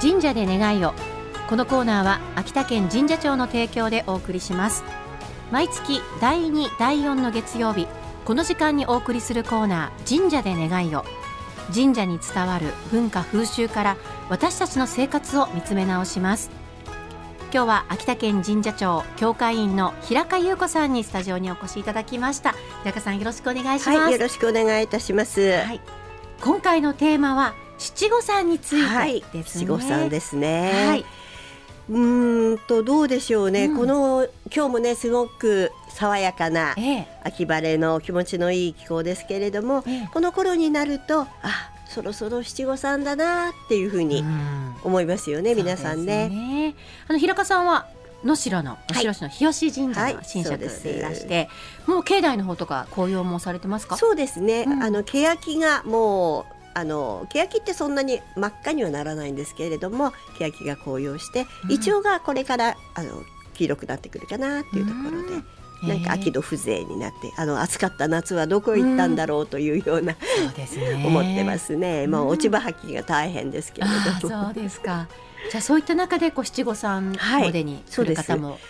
神社で願いを。このコーナーは秋田県神社庁の提供でお送りします。毎月第2、第4の月曜日、この時間にお送りするコーナー、神社で願いを。神社に伝わる文化風習から私たちの生活を見つめ直します。今日は秋田県神社庁協会員の平香優子さんにスタジオにお越しいただきました。平香さん、よろしくお願いします。 はい、よろしくお願いいたします。 はい、今回のテーマは七五三についてですね。 七五三ですね。 はい、 どうでしょうね、今日もねすごく爽やかな秋晴れの気持ちのいい気候ですけれども、この頃になるとそろそろ七五三だなっていうふうに思いますよね、皆さんね。 平香さんは能代市の日吉神社の神職でいらして、もう境内の方とか紅葉もされてますか？ そうですね、欅がもう欅ってそんなに真っ赤にはならないんですけれども、欅が紅葉してイチョウがこれから黄色くなってくるかなっていうところで、なんか秋の風情になって、暑かった夏はどこへ行ったんだろうというような、そうですね、思ってますね。もう落ち葉吐きが大変ですけれども。 そうですか。じゃあそういった中で七五三までに来る方も、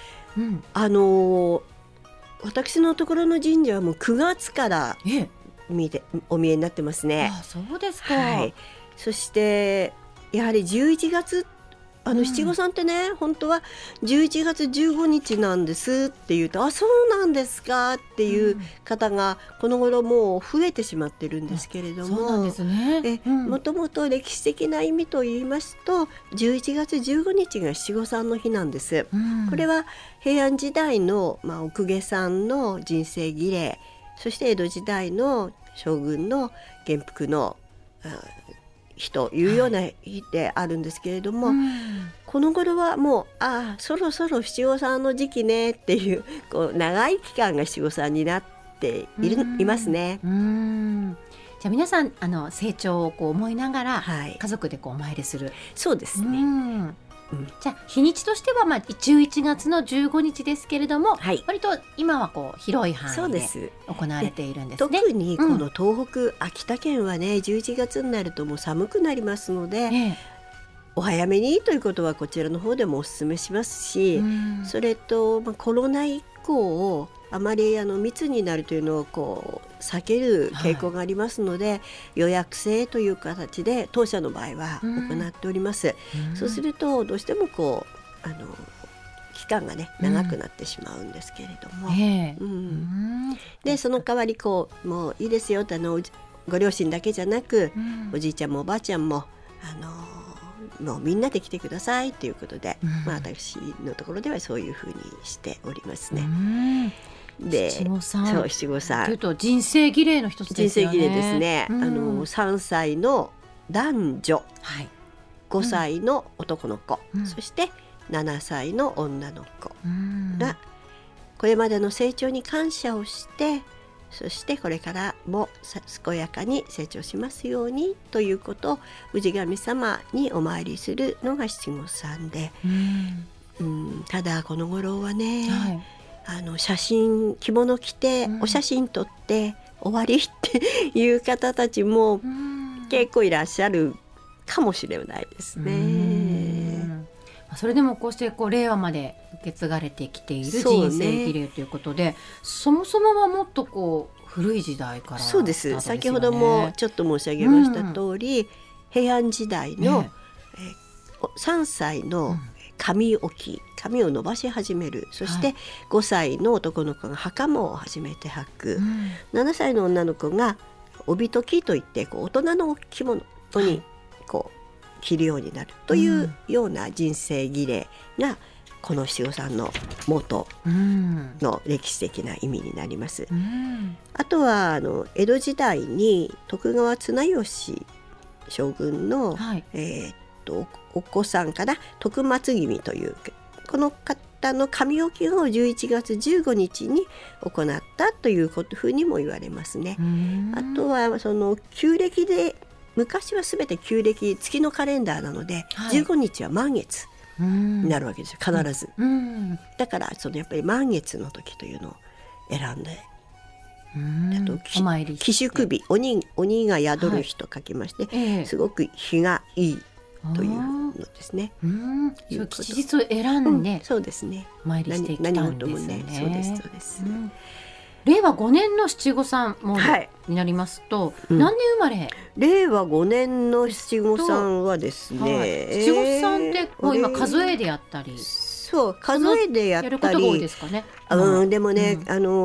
私のところの神社はもう9月からお見えになってますね。 そうですか。 はい、そしてやはり11月七五三ってね、本当は11月15日なんですって言うと、そうなんですかっていう方がこの頃もう増えてしまってるんですけれども、 そうなんですね。 もともと歴史的な意味と言いますと、11月15日が七五三の日なんです。これは平安時代の、お公家さんの人生儀礼、そして江戸時代の将軍の元服の日というような日であるんですけれども、この頃はもうそろそろ七五三の時期ねっていう、長い期間が七五三になっていますね。 じゃあ皆さん成長を思いながら、家族でお参りする。 そうですね。 じゃあ日にちとしては11月の15日ですけれども、割と今は広い範囲で行われているんですね。 特にこの東北、秋田県はね11月になるともう寒くなりますので、お早めにということはこちらの方でもお勧めしますし、それと、コロナ以降あまり密になるというのを避ける傾向がありますので、予約制という形で当社の場合は行っております。そうするとどうしても期間がね長くなってしまうんですけれども、でその代わりもういいですよってご両親だけじゃなく、おじいちゃんもおばあちゃんももうみんなで来てくださいということで、私のところではそういうふうにしておりますね。で七五三というと人生儀礼の一つですよね。 人生儀礼ですね。3歳の男女、5歳の男の子、そして7歳の女の子がこれまでの成長に感謝をして、そしてこれからも健やかに成長しますようにということを氏神様にお参りするのが七五三で、ただこの頃はね、写真着物着てお写真撮って終わりっていう方たちも結構いらっしゃるかもしれないですね。 それでもこうして令和まで受け継がれてきている人生儀礼ということで、そもそもはもっと古い時代からスタートですよね。 そうです。先ほどもちょっと申し上げました通り、平安時代の、3歳の髪を伸ばし始める。そして5歳の男の子が袴を始めて履く、7歳の女の子が帯解きといって大人の着物に着るようになるというような人生儀礼がこの七五三の元の歴史的な意味になります。あとは江戸時代に徳川綱吉将軍の、お子さんから徳松君というこの方の髪置きを11月15日に行ったというふうにも言われますね。あとはその旧暦で、昔はすべて旧暦月のカレンダーなので、15日は満月になるわけですよ、必ず。だからやっぱり満月の時というのを選んで、あと寄宿日、鬼が宿る日と書きまして、すごく日がいいというのですね。 そう吉日を選んで、 そうですね。 参りしていきたいんですね。 そうですそうです。 令和5年の七五三詣になりますと、何年生まれ？ 令和5年の七五三はですね、 七五三ってもう今数えでやったり、 そう数えでやったり、 やることが多いですかね。 でもね、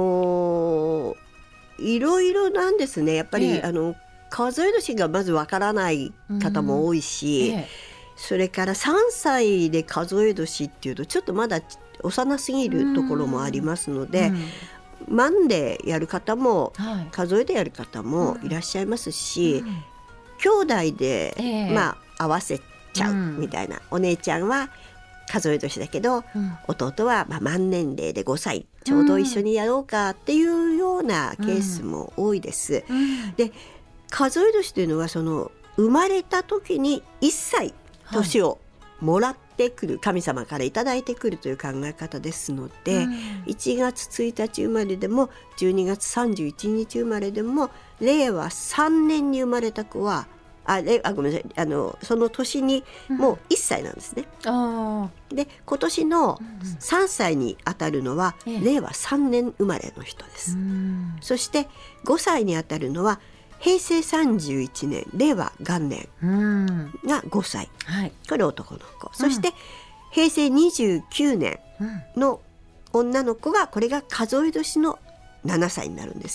いろいろなんですね。やっぱり、数え年がまずわからない方も多いし、それから3歳で数え年っていうとちょっとまだ幼すぎるところもありますので、万でやる方も、数えでやる方もいらっしゃいますし、兄弟で、合わせちゃうみたいな、お姉ちゃんは数え年だけど、弟は満年齢で5歳ちょうど一緒にやろうかっていうようなケースも多いです。で、数え年というのはその生まれた時に1歳年をもらってくる、神様からいただいてくるという考え方ですので、1月1日生まれでも12月31日生まれでも令和3年に生まれた子はごめんなさい、その年にもう1歳なんですね。で、今年の3歳にあたるのは令和3年生まれの人です。そして5歳にあたるのは平成31年令和元年が5歳、これ男の子。そして平成29年の女の子が、これが数え年の7歳になるんです。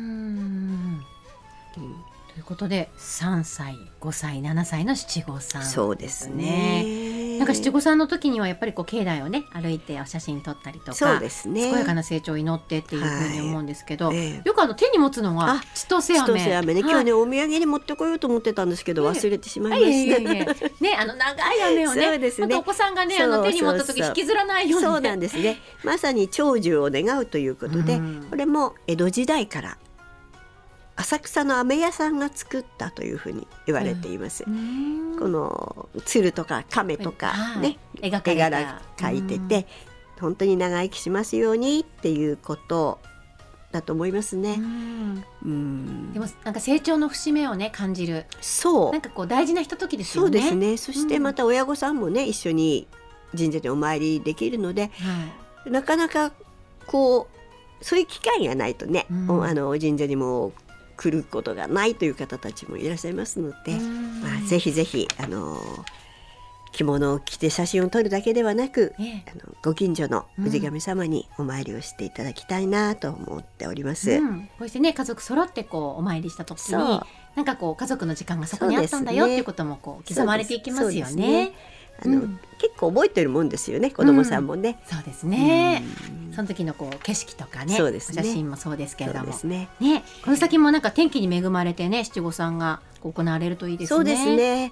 ということで3歳5歳7歳の七五三、 そうですね。 なんか七五三の時にはやっぱりこう境内をね歩いてお写真撮ったりとか、 そうですね、 健やかな成長を祈ってっていうふうに思うんですけど、よく手に持つのは千歳飴。 千歳飴ね、今日ねお土産に持ってこようと思ってたんですけど、忘れてしまいました。 ね、長い飴をね、 そうですね、 お子さんがね手に持った時引きずらないように、 そうなんですね。まさに長寿を願うということで、これも江戸時代から浅草の飴屋さんが作ったというふうに言われています。この鶴とか亀とかね、絵柄描いてて、本当に長生きしますようにっていうことだと思いますね。 でもなんか成長の節目をね感じる、 そうなんかこう大事なひとときですよね。 そうですね。そしてまた親御さんもね一緒に神社でお参りできるので、なかなかこうそういう機会がないとね、神社にも来ることがないという方たちもいらっしゃいますので、ぜひぜひ着物を着て写真を撮るだけではなく、ご近所の氏神様にお参りをしていただきたいなと思っております。 こうしてね家族揃ってこうお参りした時に、なんかこう家族の時間がそこにあったんだよっていうこともこう刻まれていきますよね。結構覚えてるもんですよね、子供さんもね。そうですね。その時のこう景色とかね、写真もそうですけれどもね、この先もなんか天気に恵まれてね七五三が行われるといいですね。 そうですね。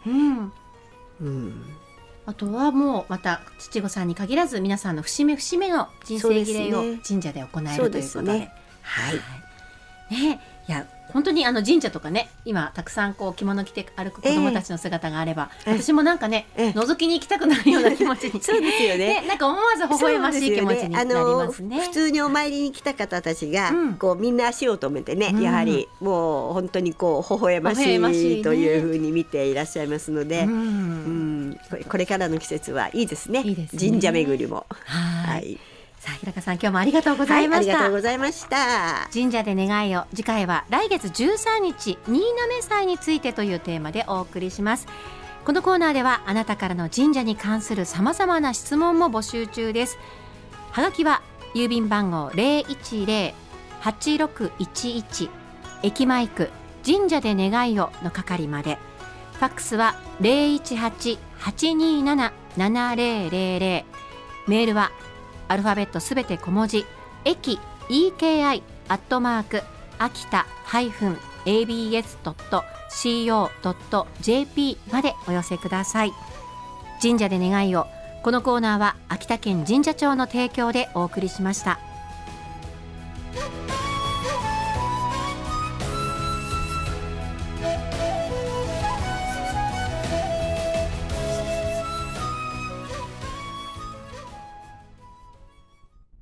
あとはもうまた七五三に限らず皆さんの節目節目の人生儀礼を神社で行えるということで、いや本当に神社とかね、今たくさんこう着物着て歩く子どもたちの姿があれば、私もなんかね、覗きに行きたくなるような気持ちにそうですよね。 なんか思わず微笑ましい気持ちになりますね。 普通にお参りに来た方たちが、こうみんな足を止めてね、やはりもう本当にこう微笑ましいというふうに見ていらっしゃいますので、これからの季節はいいですね。神社巡りも。さあ、日高さん今日もありがとうございました。ありがとうございました。 神社で願いを、次回は来月13日新嘗祭についてというテーマでお送りします。このコーナーではあなたからの神社に関するさまざまな質問も募集中です。はがきは郵便番号 010-8611 駅前区神社で願いをの係まで。ファックスは 018-827-7000。メールはアルファベットすべて小文字駅 eki@-abs.co.jp までお寄せください。神社で願いを。このコーナーは秋田県神社庁の提供でお送りしました。